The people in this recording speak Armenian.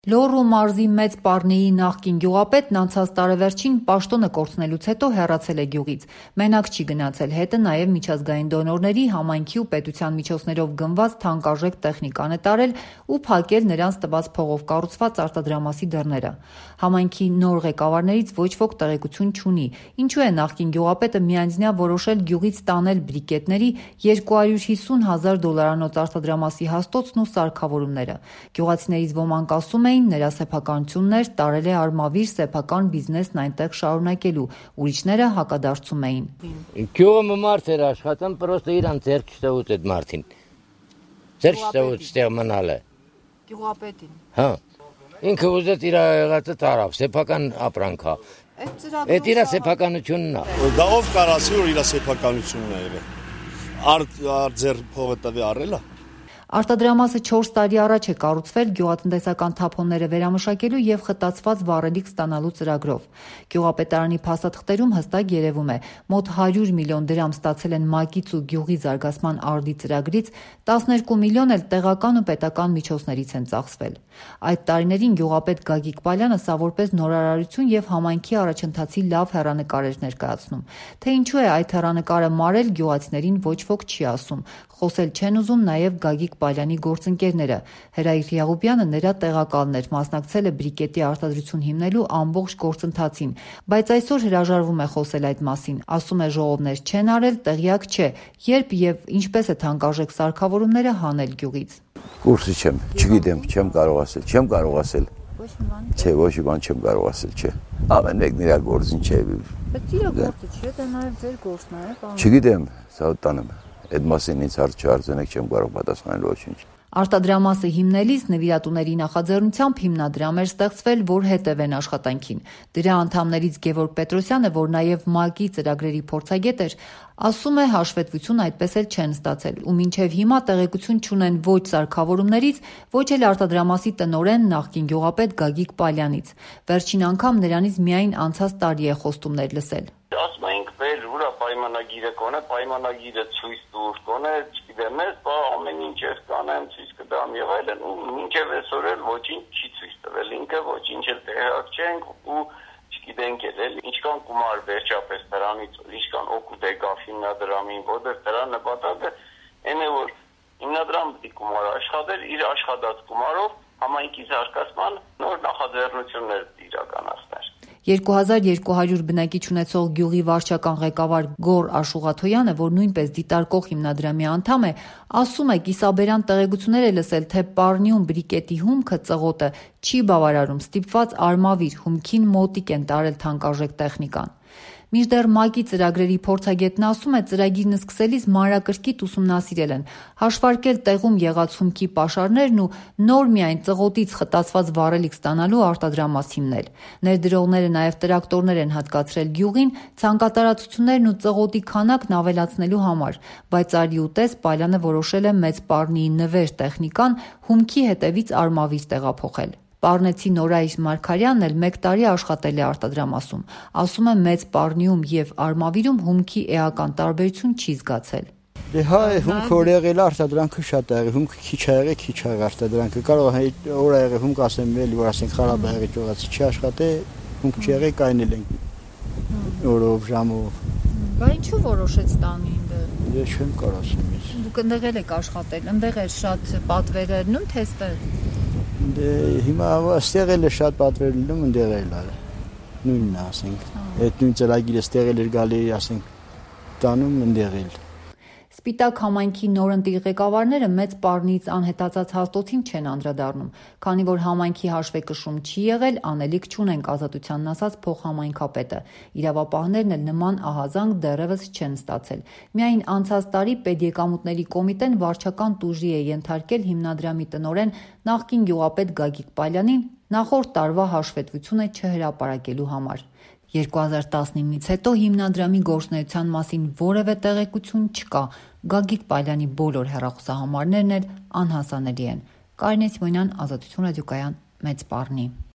Լոռու մարզի Մեծ Պառնիի նախկին գյուղապետն անցած տարեվերջին պաշտոնը կորցնելուց հետո հեռացել է գյուղից։ Մենակ չի գնացել, հետը նաև միջազգային դոնորների, համայնքի ու պետության միջոցներով գնված թանկարժեք տեխնիկան է տարել ու փակել նրանց տված փողով կառուցված արտադրամասի դռները։ Համայնքի նոր ղեկավարներից ոչ ոք տեղեկություն չունի, ինչու է նախկին գյուղապետը միանձնյա որոշել գյուղից տանել բրիկետների $250,000 արտադրամասի հաստոցն ու սարքավորումները։ Գյուղացիներից ոմանք ասում էին, նրա սեփականությունն էր, տարել է արմավիր սեփական բիզնեսն այնտեղ շարունակելու, ուրիշները հակադարձում էին։ Գյուղը մարդ էր աշխատում, պրոստը իրան ձեռք չտվուց այդ մարդին։ Ձեռք չտվուց ստեղ մնալ է։ Գյուղապետին։ Հա։ Ինքը ուզեց իր եղածը տարավ, սեփական ապրանք է։ Այդ իր սեփականությունն է։ Դա ով կարասի որ իր սեփականությունն է եղել։ Ձեր փողը տվի առել է։ Արտադրամասը 4 տարի առաջ է կառուցվել գյուղատնտեսական թափոնները վերամշակելու եւ խտացված վառելիք ստանալու ծրագրով։ Գյուղապետարանի փաստաթղթերում հստակ երևում է, մոտ 100 միլիոն դրամ ստացել են ՄԱԿ-ից ու գյուղի զարգացման արդի ծրագրից, 12 միլիոն էլ տեղական ու պետական միջոցներից են ծախսվել։ Այդ տարիներին գյուղապետ Գագիկ Պալյանը սա որպես նորարարություն եւ համայնքի առաջընթացի լավ հեռանկար էր ներկայացնում։ Թե ինչու է այդ հեռանկարը մարել, գյուղացիներին ոչ ոք չի ասում։ Խոսել չեն ուզում նաև Գագիկ Պալյանի գործընկերները։ Հրայր Եղուբյանը նրա տեղակալն էր, մասնակցել է բրիկետի արտադրություն հիմնելու ամբողջ գործընթացին, բայց այսօր հրաժարվում է խոսել այդ մասին։ Ասում է ժողովներ չեն արել, տեղյակ չէ, երբ եւ ինչպես է թանկարժեք սարքավորումները հանել գյուղից։ Կուրսի չգիտեմ, չեմ կարող ասել։ Ոչ մի բան։ Չէ, ոչ մի բան չեմ կարող ասել, չէ։ Ամեն մեկն իր գործին չէ։ Բայց իր գործը չէ, դա նաև ձեր գործն է, պարոն։ Չգիտեմ, սա տանեմ։ Այդ մասին ինձ հարց չարձնեք, չեմ կարող պատասխանել ոչինչ։ Արտադրամասը հիմնելիս նվիրատուների նախաձեռնությամբ հիմնադրամ էր ստեղծվել, որ հետևեն աշխատանքին։ Դրա անդամներից Գևորգ Պետրոսյանը, որ նաև ՄԱԿ-ի ծրագրերի փորձագետ էր, ասում է հաշվետվություն այդպես էլ չեն ստացել ու մինչև հիմա տեղեկություն չունեն ոչ սարքավորումներից, ոչ էլ արտադրամասի տնօրեն նախկին գյուղապետ Գագիկ Պալյանից։ Վերջին անգամ նրանից միայն անցած տարի է խոստումներ լսել։ Ասում ենք բեր ուրա պայմանագիրը կոնե, պայմանագիրը ցույց տուր կոնե, չգիտեմ, ես բա ամեն ինչ ես կանեմ, ցույց կտամ եւ այլն ու մինչեւ այսօր էլ ոչինչ չի ցույց տվել, ինքը ոչինչ էլ տեղակ չենք ու չգիտենք էլ ինչքան գումար վերջապես դրանից, ինչքան օգուտ եկավ հիմնադրամին, որտեղ դրա նպատակը այն է որ հիմնադրամը պետք է գումար աշխատել իր աշխատած գումարով համայնքի զարգացման նոր նախաձեռնություններ իրականացնել։ 2200 բնակիչ ունեցող գյուղի վարչական ղեկավար Գոռ Աշուղաթոյանը, որ նույնպես դիտարկող հիմնադրամի անդամ է, ասում է կիսաբերան տեղեկություններ է լսել, թե Պառնիում բրիկետի հումքը ծղոտը չի բավարարում, ստիպված արմավիր հումքին մոտիկ են տարել թանկարժեք տեխնիկան։ Մինչդեռ ՄԱԿ-ի ծրագրերի փորձագետն ասում է, ծրագիրն սկսելիս մանրակրկիտ ուսումնասիրել են, հաշվարկել տեղում եղած հումքի պաշարներն ու նոր միայն ծղոտից խտացված վառելիք ստանալու արտադրամաս հիմնել։ Ներդրողները նաև տրակտորներ են հատկացրել գյուղին ցանկատարածություններն ու ծղոտի քանակն ավելացնելու համար, բայց արի ու տես Պալյանը որոշել է Մեծ Պառնիի նվեր տեխնիկան հումքի հետևից արմավիր տեղափոխել։ Պառնեցի Նորայր Մարգարյանն էլ 1 տարի աշխատել է արտադրամասում։ Ասում է Մեծ Պառնիում եւ Արմավիրում հումքի էական տարբերություն չի զգացել։ Դե հա, հումքը որ եղել արտադրանքը շատ է եղել, հումքը քիչ է եղել, քիչ է արտադրանքը։ Կարող է օր է եղել հումք ասեմ էլի որ ասենք խարաբ է եղել ճողացի չի աշխատել, հումք չի եղել կայնել են օրով ժամով։ Բա ինչու որոշեց տանի ինձ։ Ես չեմ կարող ասեմ ես։ Դուք ընդեղ եք աշխատել, ընդեղ էր շատ պատվերներ, նույն թե ստեղ։ Դե հիմա ստեղ էլ է շատ պատվեր լինում, ընդեղ էլ է։ Նույնն է, ասենք։ Այդ նույն ծրագիրը ստեղ էլ էր գալի, ասենք, տանում ընդեղ էլ։ Սպիտակ համայնքի նորընտիր ղեկավարները Մեծ Պառնիից անհետացած հաստոցին չեն անդրադառնում, քանի որ համայնքի հաշվեկշում չի եղել, անելիք չունենք ազատությանն ասած փոխհամայնքապետը։ Իրավապահներն էլ նման ահազանգ դեռևս չեն ստացել։ Միայն անցած տարի Պետեկամուտների կոմիտեն վարչական տուժի է ենթարկել հիմնադրամի տնօրեն նախկին գյուղապետ Գագիկ Պալյանին նախորդ տարվա հաշվետվությունը չհրապարակելու համար։ 2019-ից հետո հիմնադրամի գործունեության մասին որևէ տեղեկություն չկա, Գագիկ Պալյանի բոլոր հեռախոսահամարներն էլ անհասանելի են։ Կարինե Սիմոնյան, Ազատություն ռադիոկայան, Մեծ Պառնի։